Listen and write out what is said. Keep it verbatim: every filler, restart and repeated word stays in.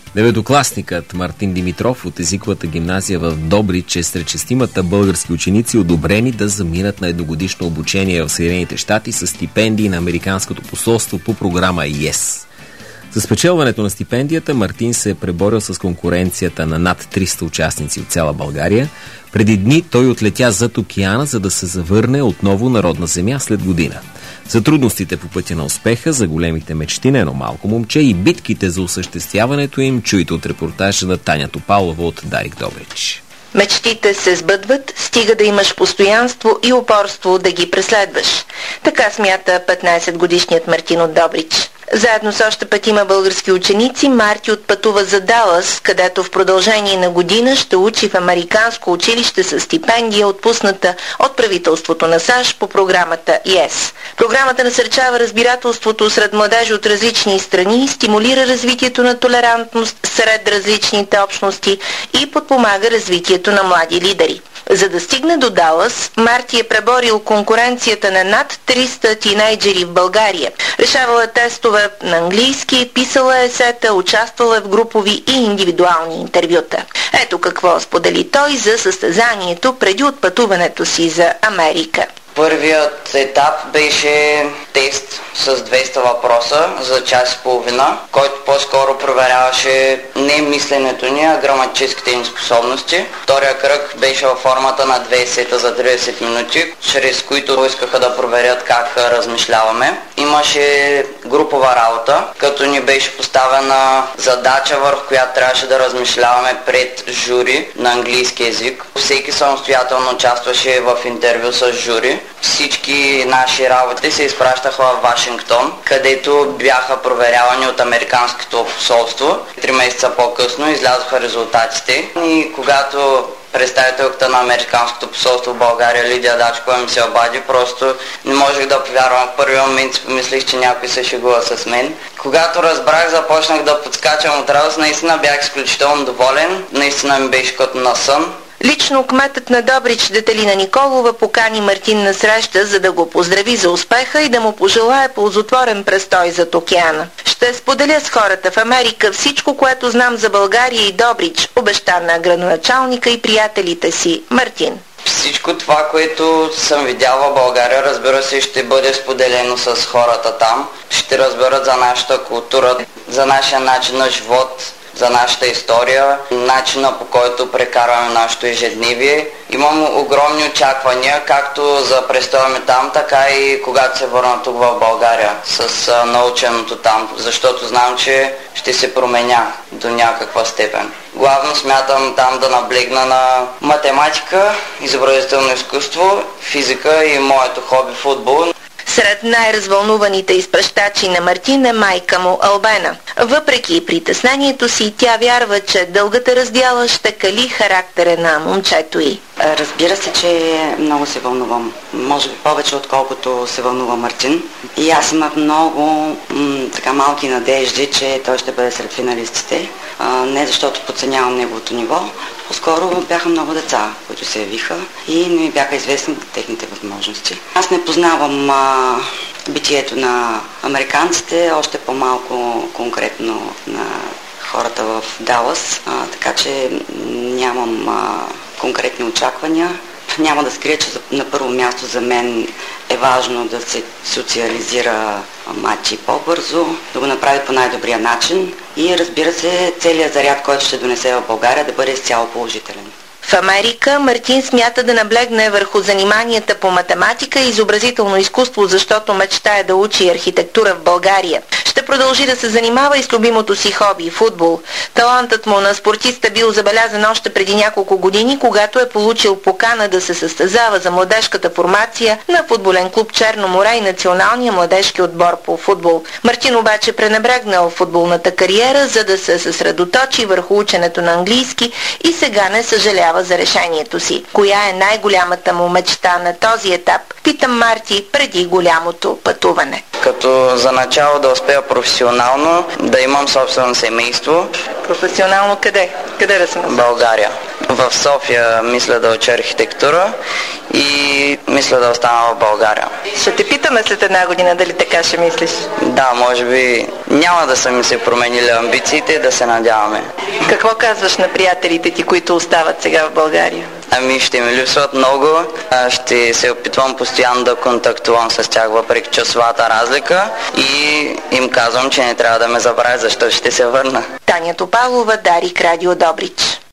Деветокласникът Мартин Димитров от езиковата гимназия в Добрич е сред шестимата български ученици, одобрени да заминат на едногодишно обучение в Съединените щати с стипендии на Американското посолство по програма ИЕС. За спечелването на стипендията Мартин се е преборил с конкуренцията на над триста участници от цяла България. Преди дни той отлетя зад океана, за да се завърне отново на родна земя след година. За трудностите по пътя на успеха, за големите мечти на едно малко момче и битките за осъществяването им чуйте от репортажа на Таня Топалова от Дарик Добрич. Мечтите се сбъдват, стига да имаш постоянство и упорство да ги преследваш. Така смята петнайсетгодишният Мартин от Добрич. Заедно с още петима български ученици Марти отпътува за Далас, където в продължение на година ще учи в американско училище с стипендия, отпусната от правителството на САЩ по програмата ИЕС. Програмата насърчава разбирателството сред младежи от различни страни, стимулира развитието на толерантност сред различните общности и подпомага развитието на млади лидери. За да стигне до Далас, Марти е преборил конкуренцията на над триста тинейджери в България. Решавала тестове на английски, писала есета, участвала в групови и индивидуални интервюта. Ето какво сподели той за състезанието преди отпътуването си за Америка. Първият етап беше тест с двеста въпроса за час и половина, който по-скоро проверяваше не мисленето ни, а граматическите ни способности. Втория кръг беше във формата на две есета за трийсет минути, чрез които искаха да проверят как размишляваме. Имаше групова работа, като ни беше поставена задача, върху която трябваше да размишляваме пред жури на английски език. Всеки самостоятелно участваше в интервю с жури. Всички наши работи се изпращаха в Вашингтон, където бяха проверявани от Американското посолство. Три месеца по-късно излязоха резултатите и когато представителката на Американското посолство в България Лидия Дачкова ми се обади, просто не можех да повярвам. В първи момент си помислих, че някой се шегува с мен. Когато разбрах, започнах да подскачам от радост. Наистина бях изключително доволен. Наистина ми беше като на сън. Лично кметът на Добрич Детелина Николова покани Мартин на среща, за да го поздрави за успеха и да му пожелае ползотворен престой зад океана. Ще споделя с хората в Америка всичко, което знам за България и Добрич, обеща на градоначалника и приятелите си Мартин. Всичко това, което съм видял в България, разбира се, ще бъде споделено с хората там. Ще разберат за нашата култура, за нашия начин на живот, за нашата история, начина по който прекарваме нашето ежедневие. Имам огромни очаквания, както за престоя ми там, така и когато се върна тук в България с а, наученото там, защото знам, че ще се променя до някаква степен. Главно смятам там да наблегна на математика, изобразително изкуство, физика и моето хоби футбол. Сред най-развълнуваните изпращачи на Мартин е майка му Албена. Въпреки притеснението си, тя вярва, че дългата раздяла ще кали характера на момчето й. Разбира се, че много се вълнувам. Може би повече, отколкото се вълнува Мартин. И аз имах много м- така малки надежди, че той ще бъде сред финалистите. А, не защото подценявам неговото ниво. По-скоро бяха много деца, които се явиха и не ми бяха известни техните възможности. Аз не познавам а, битието на американците, още по-малко конкретно на хората в Далас, а, така че нямам а, конкретни очаквания. Няма да скрия, че на първо място за мен е важно да се социализира Мати по-бързо, да го направи по най-добрия начин и, разбира се, целият заряд, който ще донесе в България, да бъде изцяло положителен. В Америка Мартин смята да наблегне върху заниманията по математика и изобразително изкуство, защото мечтае да учи архитектура в България. Ще продължи да се занимава и с любимото си хоби – футбол. Талантът му на спортиста бил забелязан още преди няколко години, когато е получил покана да се състезава за младежката формация на футболен клуб Черно море и националния младежки отбор по футбол. Мартин обаче пренебрегнал футболната кариера, за да се съсредоточи върху ученето на английски и сега не съжалява за решението си. Коя е най-голямата му мечта на този етап? Питам Марти преди голямото пътуване. Като за начало да успея професионално, да имам собствено семейство. Професионално къде? Къде да се насочиш? България. В София мисля да уча архитектура и мисля да остана в България. Ще те питаме след една година дали така ще мислиш. Да, може би няма да са ми се променили амбициите, да се надяваме. Какво казваш на приятелите ти, които остават сега в България? Ами ще ми липсват много. Ще се опитвам постоянно да контактувам с тях въпреки часовата разлика и им казвам, че не трябва да ме забравят, защото ще се върна. Таня Топалова, Дарик, Радио Добрич.